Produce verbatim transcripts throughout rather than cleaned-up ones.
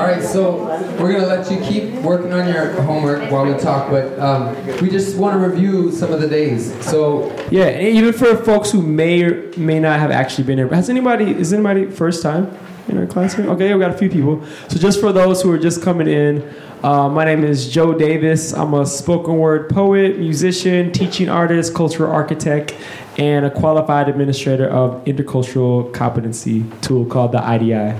All right, so we're going to let you keep working on your homework while we talk, but um, we just want to review some of the days. So yeah, and even for folks who may or may not have actually been here, has anybody, is anybody first time in our class here? Okay, we got a few people. So just for those who are just coming in, uh, my name is Joe Davis. I'm a spoken word poet, musician, teaching artist, cultural architect, and a qualified administrator of intercultural competency tool called the I D I.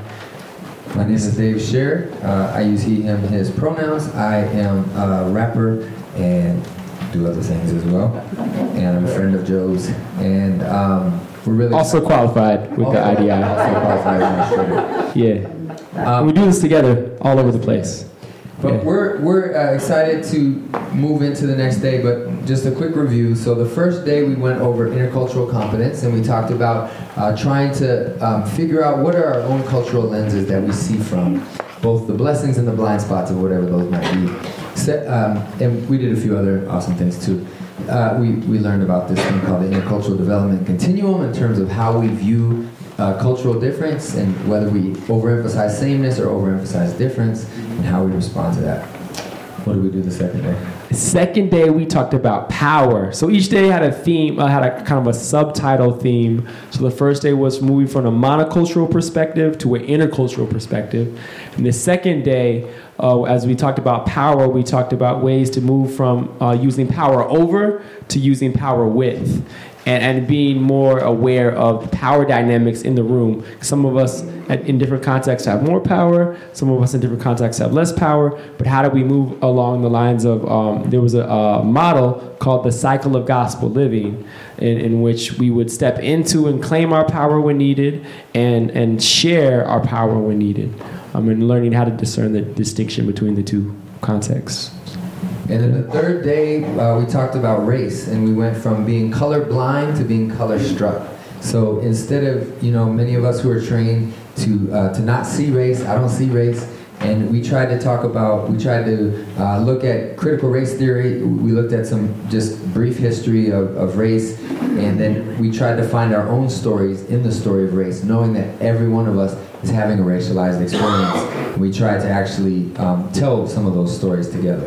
My name is Dave Scher. Uh, I use he, him, his pronouns. I am a rapper and do other things as well. And I'm a friend of Joe's. And um, we're really also qualified with also, the I D I. Also qualified administrator. Yeah. Um, we do this together all over the place. But yeah. we're we're uh, excited to move into the next day, but just a quick review. So the first day we went over intercultural competence, and we talked about uh, trying to um, figure out what are our own cultural lenses that we see from, both the blessings and the blind spots of whatever those might be. So, um, and we did a few other awesome things too. Uh, we, we learned about this thing called the intercultural development continuum in terms of how we view Uh, cultural difference and whether we overemphasize sameness or overemphasize difference and how we respond to that. What did we do the second day? The second day we talked about power. So each day had a theme, uh, had a kind of a subtitle theme. So the first day was moving from a monocultural perspective to an intercultural perspective. And the second day, uh, as we talked about power, we talked about ways to move from uh, using power over to using power with. And, and being more aware of the power dynamics in the room. Some of us in different contexts have more power. Some of us in different contexts have less power. But how do we move along the lines of, um, there was a, a model called the cycle of gospel living in, in which we would step into and claim our power when needed and, and share our power when needed. Um, and learning how to discern the distinction between the two contexts. And then the third day, uh, we talked about race, and we went from being colorblind to being color-struck. So instead of, you know, many of us who are trained to uh, to not see race, I don't see race, and we tried to talk about, we tried to uh, look at critical race theory. We looked at some just brief history of, of race, and then we tried to find our own stories in the story of race, knowing that every one of us is having a racialized experience. And we tried to actually um, tell some of those stories together.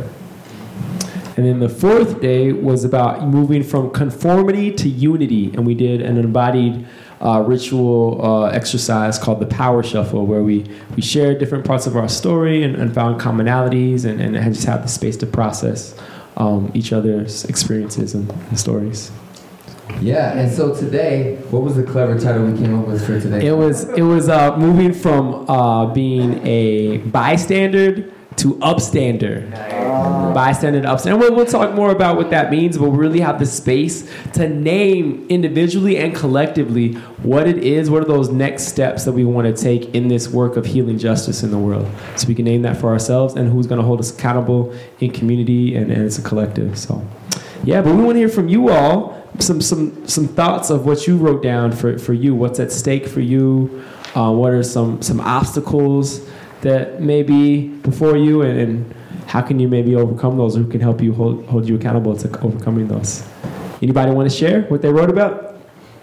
And then the fourth day was about moving from conformity to unity. And we did an embodied uh, ritual uh, exercise called the Power Shuffle, where we, we shared different parts of our story and, and found commonalities and, and just had the space to process um, each other's experiences and, and stories. Yeah, and so today, what was the clever title we came up with for today? It was, it was uh, moving from uh, being a bystander to upstander. Bystander to upstander. And we'll, we'll talk more about what that means, but we really have the space to name individually and collectively what it is, what are those next steps that we want to take in this work of healing justice in the world. So we can name that for ourselves and who's going to hold us accountable in community and, and as a collective. So, yeah, but we want to hear from you all some some some thoughts of what you wrote down for, for you. What's at stake for you? Uh, what are some, some obstacles that may be before you, and, and how can you maybe overcome those? Who can help you hold, hold you accountable to overcoming those? Anybody want to share what they wrote about?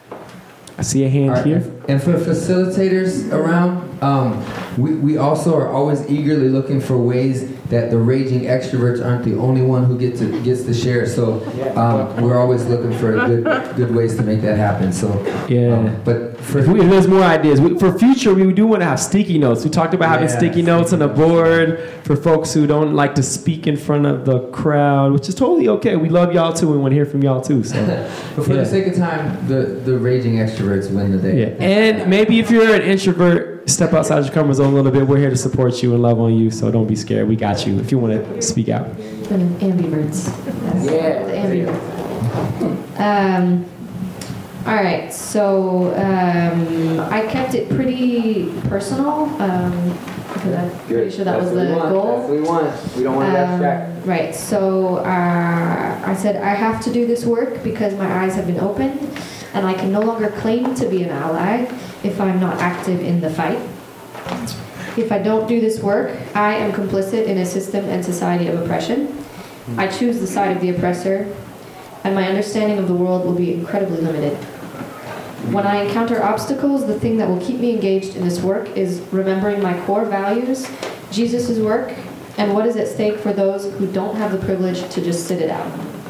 I see a hand right, here. And for facilitators around, um, we, we also are always eagerly looking for ways that the raging extroverts aren't the only one who get to gets to share. So um, we're always looking for good good ways to make that happen. So yeah, um, but for if, we, if there's more ideas we, for future, we do want to have sticky notes. We talked about having yeah, sticky notes on a board for folks who don't like to speak in front of the crowd, which is totally okay. We love y'all too, and we want to hear from y'all too. So, but for yeah. the sake of time, the the raging extroverts win the day. Yeah. And maybe if you're an introvert, step outside your comfort zone a little bit. We're here to support you and love on you, so don't be scared. We got you if you want to speak out. The ambiverts. That's yeah. The ambiverts. Um, all right, so um, I kept it pretty personal um, because I'm pretty sure that That's was the goal. That's what we want. We don't want to um, get abstract. Right, so uh, I said I have to do this work because my eyes have been opened and I can no longer claim to be an ally if I'm not active in the fight. If I don't do this work, I am complicit in a system and society of oppression. I choose the side of the oppressor, and my understanding of the world will be incredibly limited. When I encounter obstacles, the thing that will keep me engaged in this work is remembering my core values Jesus' work, and what is at stake for those who don't have the privilege to just sit it out.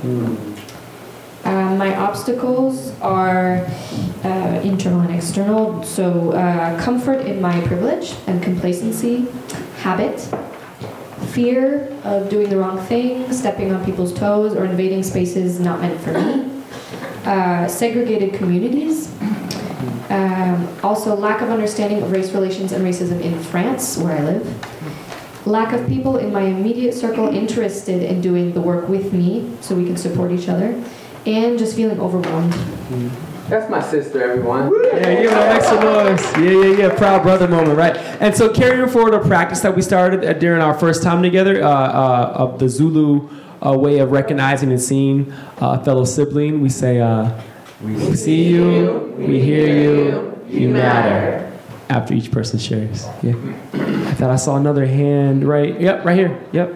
Uh, my obstacles are uh, internal and external. So uh, comfort in my privilege and complacency, habit, fear of doing the wrong thing, stepping on people's toes, or invading spaces not meant for me, uh, segregated communities, um, also lack of understanding of race relations and racism in France, where I live, lack of people in my immediate circle interested in doing the work with me so we can support each other, and just feeling overwhelmed. That's my sister, everyone. Yeah, give it an extra noise. Yeah, yeah, yeah. Proud brother moment, right? And so carrying forward a practice that we started uh, during our first time together uh, uh, of the Zulu uh, way of recognizing and seeing uh, a fellow sibling. We say, uh, we see you, we hear you, you matter. After each person shares. Yeah. I thought I saw another hand right. Yep, right here. Yep.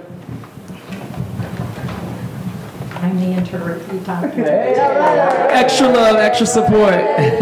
I'm the interpreter. Extra love, extra support. Okay.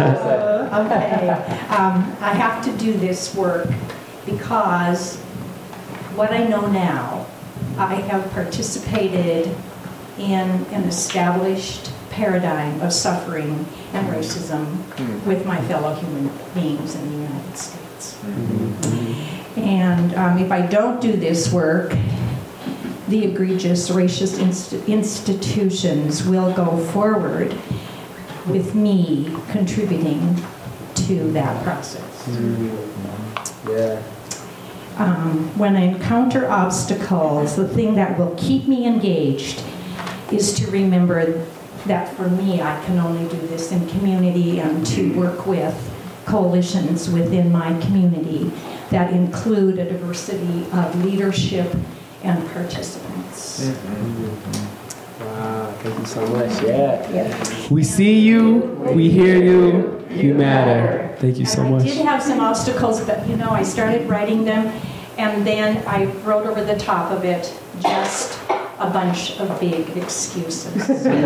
Um, I have to do this work because what I know now, I have participated in an established paradigm of suffering and racism with my fellow human beings in the United States. And um, if I don't do this work, the egregious racist inst- institutions will go forward with me contributing to that process. Yeah. Um, when I encounter obstacles, the thing that will keep me engaged is to remember that for me, I can only do this in community and to work with coalitions within my community that include a diversity of leadership and participants. Mm-hmm. Wow, thank you so much. Yeah. yeah. We see you, we hear you, you matter. Thank you so and much. I did have some obstacles, but you know, I started writing them, and then I wrote over the top of it just a bunch of big excuses.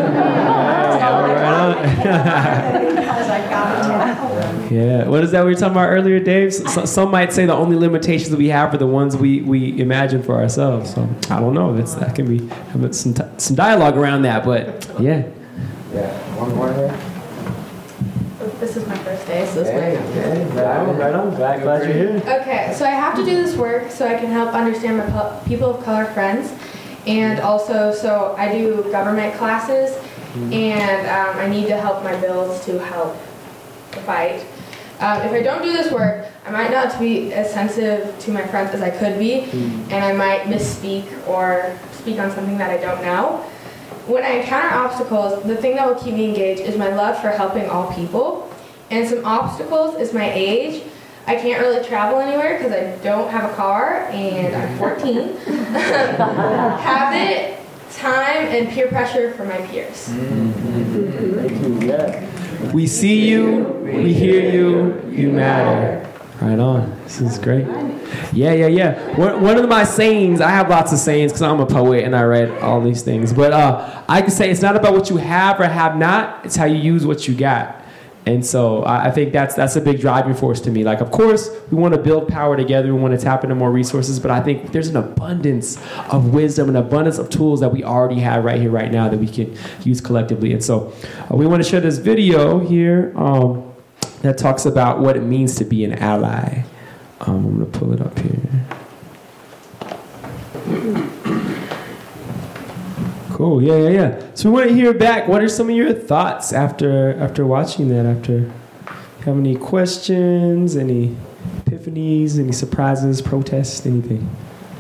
Because I got to. Yeah. What is that we were talking about earlier, Dave? So, some might say the only limitations that we have are the ones we, we imagine for ourselves. So I don't know. That's, that can be have some t- some dialogue around that, but yeah. Yeah. One more here. This is my first day, so this Okay, might okay. Right on, right on. Glad, glad you're here. Okay, so I have to do this work so I can help understand my pu- people of color friends, and also so I do government classes, and um, I need to help my bills to help the fight. Um, if I don't do this work, I might not be as sensitive to my friends as I could be, and I might misspeak or speak on something that I don't know. When I encounter obstacles, the thing that will keep me engaged is my love for helping all people. And some obstacles is my age. I can't really travel anywhere because I don't have a car and I'm fourteen. Habit, time, and peer pressure for my peers. We see you, we hear you, you matter. Right on. This is great. Yeah, yeah, yeah. One, one of my sayings, I have lots of sayings because I'm a poet and I write all these things. But uh, I can say it's not about what you have or have not. It's how you use what you got. And so I I think that's that's a big driving force to me. Like, of course, we want to build power together. We want to tap into more resources. But I think there's an abundance of wisdom, an abundance of tools that we already have right here, right now that we can use collectively. And so uh, we want to share this video here um, that talks about what it means to be an ally. Um, I'm going to pull it up here. Cool. Yeah, yeah, yeah. So we want to hear back. What are some of your thoughts after after watching that? After you have any questions, any epiphanies, any surprises, protests, anything?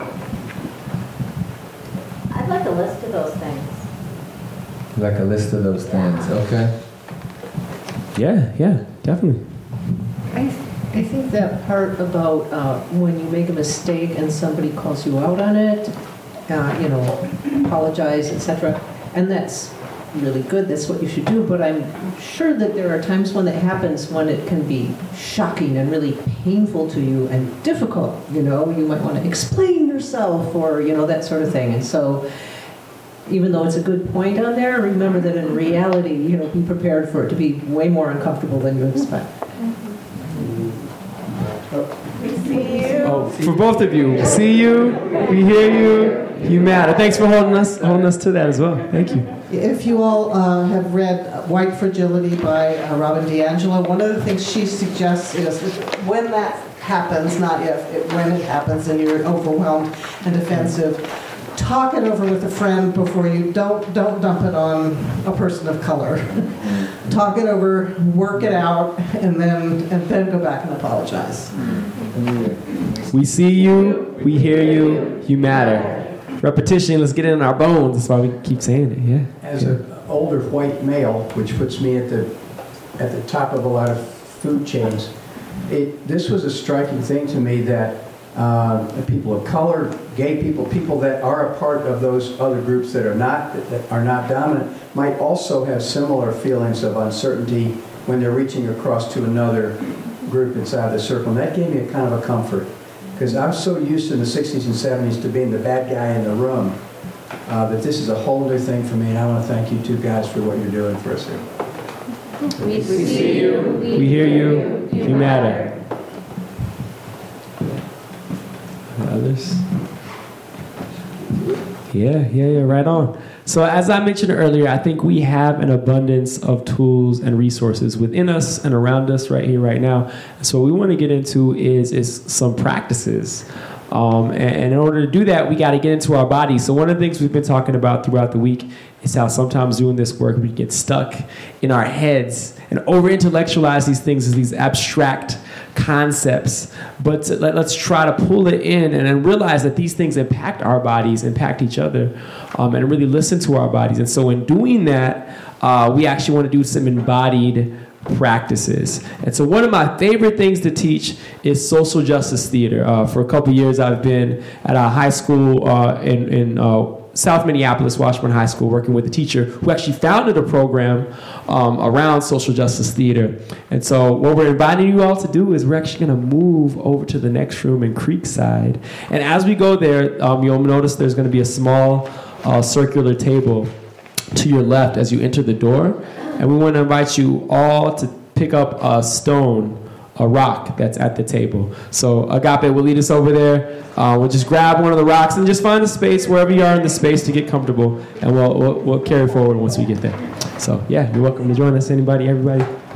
I'd like a list of those things. Like a list of those things, okay? Yeah, yeah, definitely. I, I think that part about uh, when you make a mistake and somebody calls you out on it, uh, you know, apologize, et cetera, and that's really good. That's what you should do. But I'm sure that there are times when that happens when it can be shocking and really painful to you and difficult. You know, you might want to explain yourself or you know that sort of thing. And so, even though it's a good point on there, remember that in reality, you know, be prepared for it to be way more uncomfortable than you expect. Oh, So for both of you, we see you, we hear you, you matter. Thanks for holding us holding us to that as well. Thank you. If you all uh, have read White Fragility by uh, Robin DiAngelo, one of the things she suggests is that when that happens, not if, it, when it happens and you're overwhelmed and defensive, talk it over with a friend before you, don't don't dump it on a person of color. Talk it over, work it out, and then and then go back and apologize. We see you, we hear you, you matter. Repetition, let's get it in our bones. That's why we keep saying it, yeah. As yeah. an older white male, which puts me at the at the top of a lot of food chains, it, this was a striking thing to me that uh, people of color, gay people, people that are a part of those other groups that are not that are not dominant, might also have similar feelings of uncertainty when they're reaching across to another group inside the circle. And that gave me a kind of a comfort. Because I was so used in the sixties and seventies to being the bad guy in the room, uh, that this is a whole new thing for me, and I want to thank you two guys for what you're doing for us here. We see you. We hear you. You matter. Others? Yeah, yeah, yeah, right on. So as I mentioned earlier, I think we have an abundance of tools and resources within us and around us right here, right now. So what we want to get into is, is some practices. Um, and, and in order to do that, we got to get into our bodies. So one of the things we've been talking about throughout the week is how sometimes doing this work, we get stuck in our heads and over-intellectualize these things as these abstract concepts. But to, let, let's try to pull it in and then realize that these things impact our bodies, impact each other, um, and really listen to our bodies. And so in doing that, uh, we actually want to do some embodied practices. And so one of my favorite things to teach is social justice theater. Uh, for a couple years, I've been at a high school uh, in, in uh, South Minneapolis, Washburn High School, working with a teacher who actually founded a program um, around social justice theater. And so what we're inviting you all to do is we're actually going to move over to the next room in Creekside. And as we go there, um, you'll notice there's going to be a small uh, circular table to your left as you enter the door. And we want to invite you all to pick up a stone, a rock that's at the table. So Agape will lead us over there. Uh, we'll just grab one of the rocks and just find a space wherever you are in the space to get comfortable. And we'll, we'll, we'll carry forward once we get there. So yeah, you're welcome to join us. Anybody, everybody.